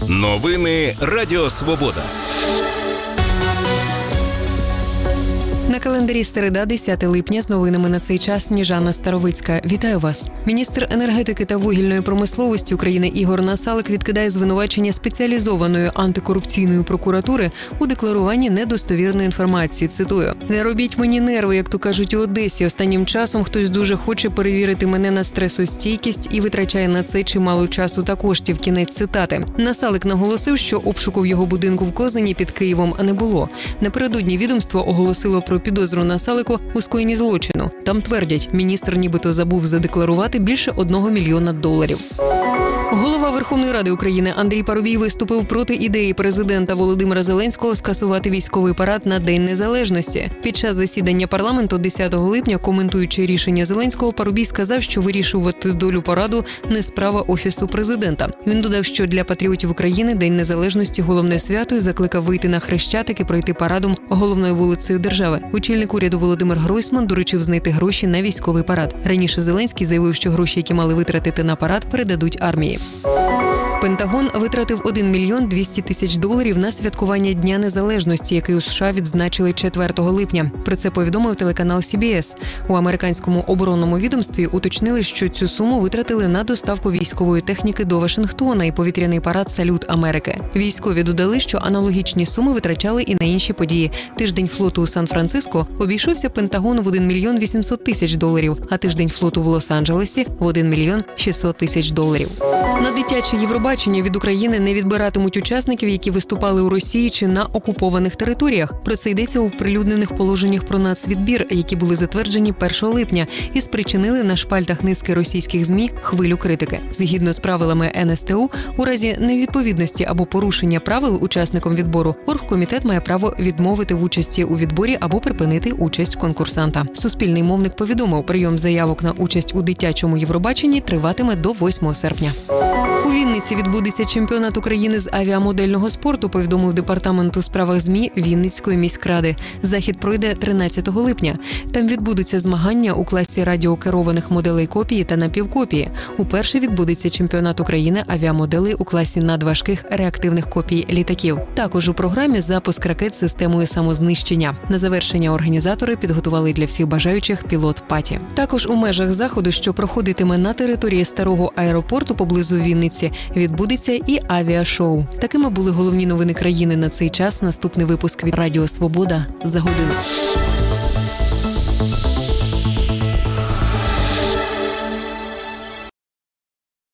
Новини Радіо Свобода. На календарі середа, 10 липня, з новинами на цей час Сніжана Старовицька. Вітаю вас. Міністр енергетики та вугільної промисловості України Ігор Насалик відкидає звинувачення спеціалізованої антикорупційної прокуратури у декларуванні недостовірної інформації. Цитую: «Не робіть мені нерви, як то кажуть у Одесі. Останнім часом хтось дуже хоче перевірити мене на стресостійкість і витрачає на це чимало часу та коштів». Кінець цитати. Насалик наголосив, що обшуку в його будинку в Козині під Києвом не було. Напередодні відомство оголосило про підозру Насалику у скоєнні злочину. Там твердять, міністр нібито забув задекларувати більше $1 мільйона. Голова Верховної Ради України Андрій Парубій виступив проти ідеї президента Володимира Зеленського скасувати військовий парад на День Незалежності. Під час засідання парламенту 10 липня, коментуючи рішення Зеленського, Парубій сказав, що вирішувати долю параду не справа Офісу президента. Він додав, що для патріотів України День Незалежності – головне свято, і закликав вийти на Хрещатик і пройти парадом головною вулицею держави. Очільник уряду Володимир Гройсман доручив знайти гроші на військовий парад. Раніше Зеленський заявив, що гроші, які мали витратити на парад, передадуть армії. Пентагон витратив $1 мільйон 200 тисяч на святкування Дня Незалежності, який у США відзначили 4 липня. Про це повідомив телеканал CBS. У американському оборонному відомстві уточнили, що цю суму витратили на доставку військової техніки до Вашингтона і повітряний парад «Салют Америки». Військові додали, що аналогічні суми витрачали і на інші події. Тиждень флоту у Сан-Франциско обійшовся Пентагону в $1 мільйон 800 тисяч, а тиждень флоту в Лос-Анджелесі в $1 мільйон 600 тисяч. На дитяче Євробачення від України не відбиратимуть учасників, які виступали у Росії чи на окупованих територіях. Про це йдеться у оприлюднених положеннях про нацвідбір, які були затверджені 1 липня і спричинили на шпальтах низки російських ЗМІ хвилю критики. Згідно з правилами НСТУ, у разі невідповідності або порушення правил учасником відбору, оргкомітет має право відмовити в участі у відборі або припинити участь конкурсанта. Суспільний мовник повідомив, прийом заявок на участь у дитячому Євробаченні триватиме до 8 серпня. У Вінниці відбудеться чемпіонат України з авіамодельного спорту, повідомив департамент у справах ЗМІ Вінницької міськради. Захід пройде 13 липня. Там відбудуться змагання у класі радіокерованих моделей копії та напівкопії. Уперше відбудеться чемпіонат України авіамоделей у класі надважких реактивних копій літаків. Також у програмі запуск ракет з системою самознищення. На завершення організатори підготували для всіх бажаючих пілот-паті. Також у межах заходу, що проходитиме на території старого аеропорту поблизу Вінниці, відбудеться і авіашоу. Такими були головні новини країни на цей час. Наступний випуск від Радіо Свобода за годину.